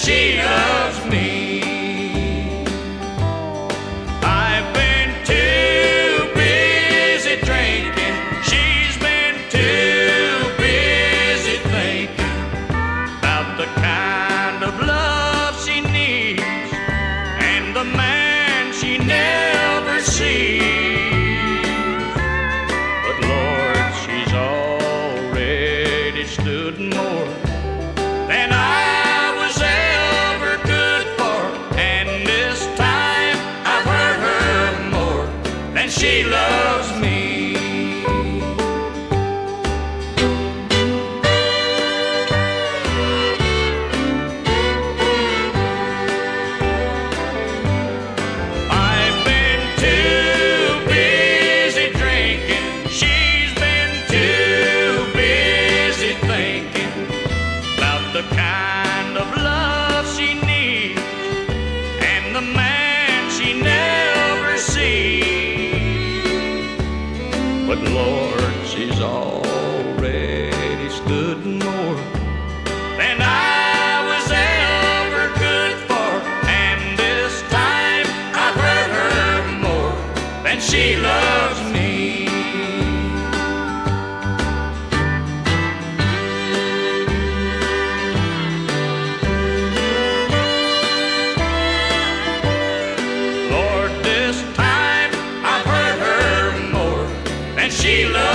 she loves me. I've been too busy drinking, she's been too busy thinking about the kind of love she needs and the man she never sees. But Lord, she's already stood more than I was ever good for, and this time I've hurt her more than she loves me. I've been too busy drinking, she's been too busy thinking about the kind of love she needs and the man she never sees. But Lord, she's already stood more than I was ever good for, and this time I've hurt her more than she loves me. Lord, this time I've hurt her more than she loves me.